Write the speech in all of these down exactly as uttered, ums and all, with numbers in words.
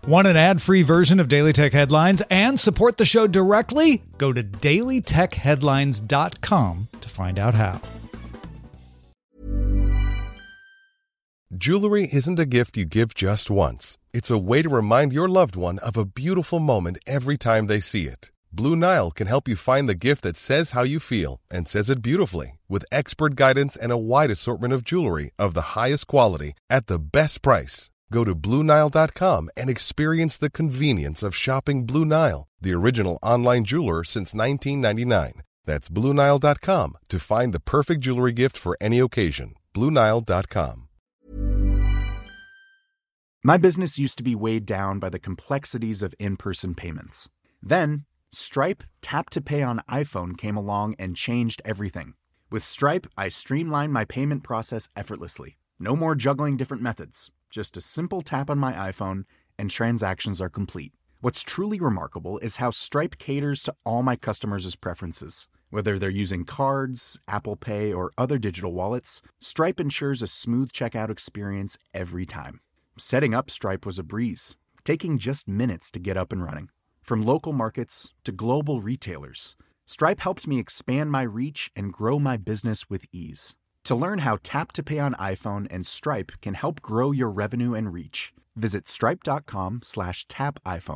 Want an ad-free version of Daily Tech Headlines and support the show directly? Go to daily tech headlines dot com to find out how. Jewelry isn't a gift you give just once. It's a way to remind your loved one of a beautiful moment every time they see it. Blue Nile can help you find the gift that says how you feel and says it beautifully, with expert guidance and a wide assortment of jewelry of the highest quality at the best price. Go to blue nile dot com and experience the convenience of shopping Blue Nile, the original online jeweler since nineteen ninety-nine. That's blue nile dot com to find the perfect jewelry gift for any occasion. blue nile dot com. My business used to be weighed down by the complexities of in-person payments. Then, Stripe Tap to Pay on iPhone came along and changed everything. With Stripe, I streamlined my payment process effortlessly. No more juggling different methods. Just a simple tap on my iPhone and transactions are complete. What's truly remarkable is how Stripe caters to all my customers' preferences. Whether they're using cards, Apple Pay, or other digital wallets, Stripe ensures a smooth checkout experience every time. Setting up Stripe was a breeze, taking just minutes to get up and running. From local markets to global retailers, Stripe helped me expand my reach and grow my business with ease. To learn how Tap to Pay on iPhone and Stripe can help grow your revenue and reach, visit stripe.com slash tap iPhone.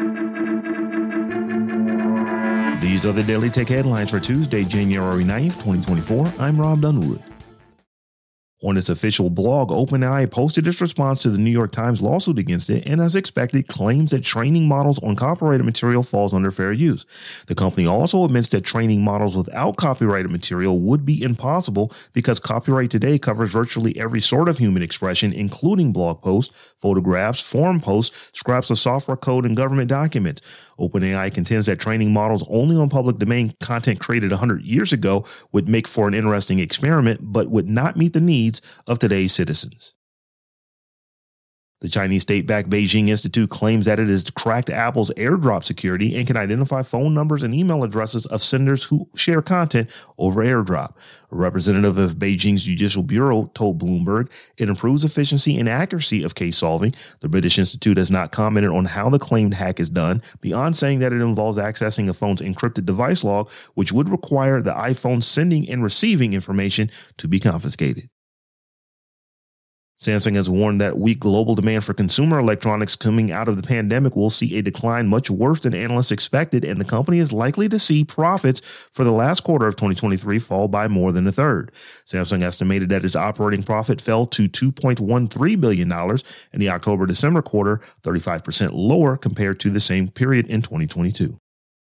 These are the Daily Tech Headlines for Tuesday, January ninth, twenty twenty-four. I'm Rob Dunwood. On its official blog, OpenAI posted its response to the New York Times lawsuit against it and, as expected, claims that training models on copyrighted material falls under fair use. The company also admits that training models without copyrighted material would be impossible because copyright today covers virtually every sort of human expression, including blog posts, photographs, forum posts, scraps of software code, and government documents. OpenAI contends that training models only on public domain content created one hundred years ago would make for an interesting experiment, but would not meet the needs of today's citizens. The Chinese state-backed Beijing Institute claims that it has cracked Apple's AirDrop security and can identify phone numbers and email addresses of senders who share content over AirDrop. A representative of Beijing's Judicial Bureau told Bloomberg it improves efficiency and accuracy of case solving. The British Institute has not commented on how the claimed hack is done, beyond saying that it involves accessing a phone's encrypted device log, which would require the iPhone sending and receiving information to be confiscated. Samsung has warned that weak global demand for consumer electronics coming out of the pandemic will see a decline much worse than analysts expected, and the company is likely to see profits for the last quarter of twenty twenty-three fall by more than a third. Samsung estimated that its operating profit fell to two point one three billion dollars in the October-December quarter, thirty-five percent lower compared to the same period in twenty twenty-two.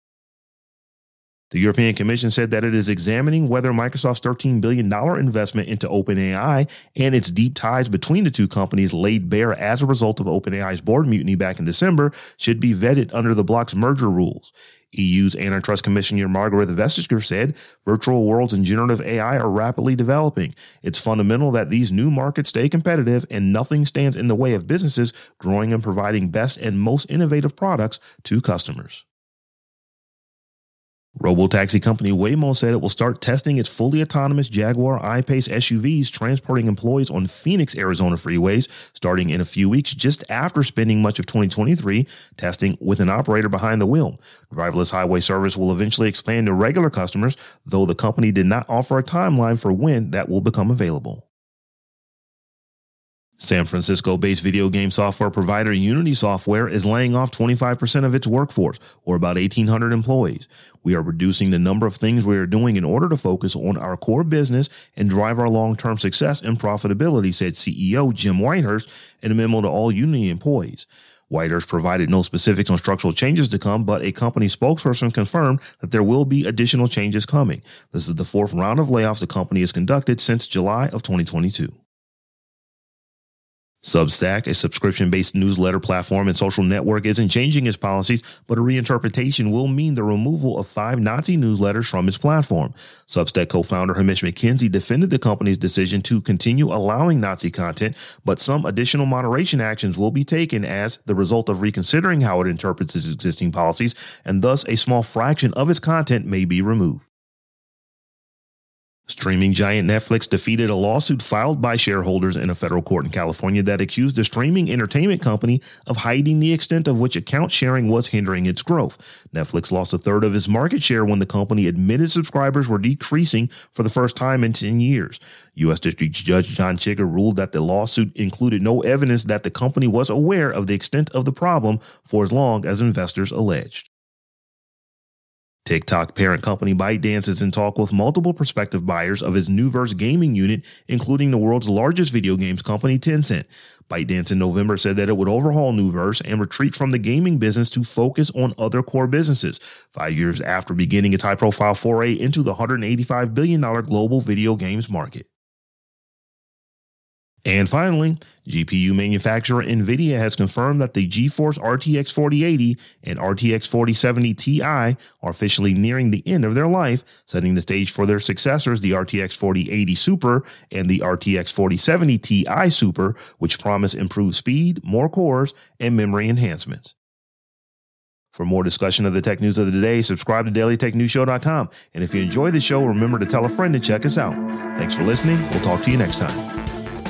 The European Commission said that it is examining whether Microsoft's thirteen billion dollars investment into OpenAI and its deep ties between the two companies laid bare as a result of OpenAI's board mutiny back in December should be vetted under the bloc's merger rules. E U's Antitrust Commissioner Margaret Vestager said virtual worlds and generative A I are rapidly developing. It's fundamental that these new markets stay competitive and nothing stands in the way of businesses growing and providing best and most innovative products to customers. Robotaxi company Waymo said it will start testing its fully autonomous Jaguar I-Pace S U Vs transporting employees on Phoenix, Arizona freeways starting in a few weeks, just after spending much of twenty twenty-three testing with an operator behind the wheel. Driverless highway service will eventually expand to regular customers, though the company did not offer a timeline for when that will become available. San Francisco-based video game software provider Unity Software is laying off twenty-five percent of its workforce, or about eighteen hundred employees. We are reducing the number of things we are doing in order to focus on our core business and drive our long-term success and profitability, said C E O Jim Whitehurst in a memo to all Unity employees. Whitehurst provided no specifics on structural changes to come, but a company spokesperson confirmed that there will be additional changes coming. This is the fourth round of layoffs the company has conducted since July of twenty twenty-two. Substack, a subscription-based newsletter platform and social network, isn't changing its policies, but a reinterpretation will mean the removal of five Nazi newsletters from its platform. Substack co-founder Hamish McKenzie defended the company's decision to continue allowing Nazi content, but some additional moderation actions will be taken as the result of reconsidering how it interprets its existing policies, and thus a small fraction of its content may be removed. Streaming giant Netflix defeated a lawsuit filed by shareholders in a federal court in California that accused the streaming entertainment company of hiding the extent of which account sharing was hindering its growth. Netflix lost a third of its market share when the company admitted subscribers were decreasing for the first time in ten years. U S District Judge John Chigger ruled that the lawsuit included no evidence that the company was aware of the extent of the problem for as long as investors alleged. TikTok parent company ByteDance is in talk with multiple prospective buyers of its Nuverse gaming unit, including the world's largest video games company, Tencent. ByteDance in November said that it would overhaul Nuverse and retreat from the gaming business to focus on other core businesses, five years after beginning its high-profile foray into the one hundred eighty-five billion dollars global video games market. And finally, G P U manufacturer NVIDIA has confirmed that the GeForce R T X forty eighty and R T X forty seventy Ti are officially nearing the end of their life, setting the stage for their successors, the R T X forty eighty Super and the R T X forty seventy Ti Super, which promise improved speed, more cores, and memory enhancements. For more discussion of the tech news of the day, subscribe to daily tech news show dot com. And if you enjoy the show, remember to tell a friend to check us out. Thanks for listening. We'll talk to you next time.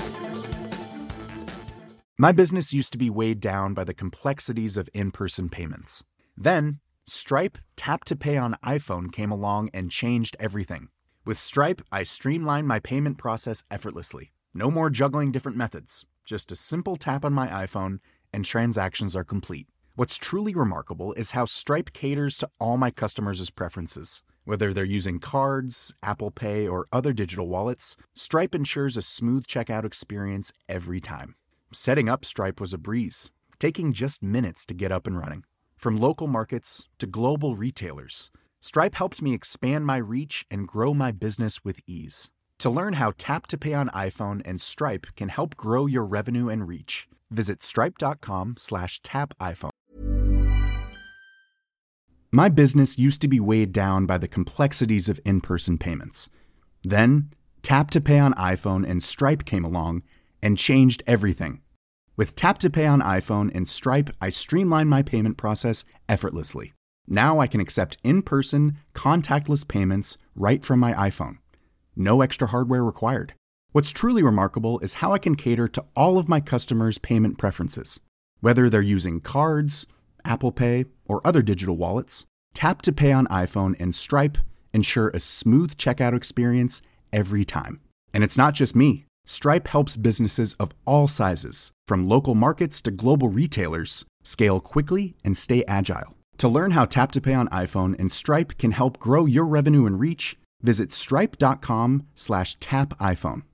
My business used to be weighed down by the complexities of in-person payments. Then, Stripe Tap to Pay on iPhone came along and changed everything. With Stripe, I streamlined my payment process effortlessly. No more juggling different methods. Just a simple tap on my iPhone and transactions are complete. What's truly remarkable is how Stripe caters to all my customers' preferences. Whether they're using cards, Apple Pay, or other digital wallets, Stripe ensures a smooth checkout experience every time. Setting up Stripe was a breeze, taking just minutes to get up and running. From local markets to global retailers, Stripe helped me expand my reach and grow my business with ease. To learn how Tap to Pay on iPhone and Stripe can help grow your revenue and reach, visit stripe.com slash tap iPhone. My business used to be weighed down by the complexities of in-person payments. Then, Tap to Pay on iPhone and Stripe came along and changed everything. With Tap to Pay on iPhone and Stripe, I streamlined my payment process effortlessly. Now I can accept in-person, contactless payments right from my iPhone. No extra hardware required. What's truly remarkable is how I can cater to all of my customers' payment preferences. Whether they're using cards, Apple Pay, or other digital wallets, Tap to Pay on iPhone and Stripe ensure a smooth checkout experience every time. And it's not just me. Stripe helps businesses of all sizes, from local markets to global retailers, scale quickly and stay agile. To learn how Tap to Pay on iPhone and Stripe can help grow your revenue and reach, visit stripe.com slash tap iPhone.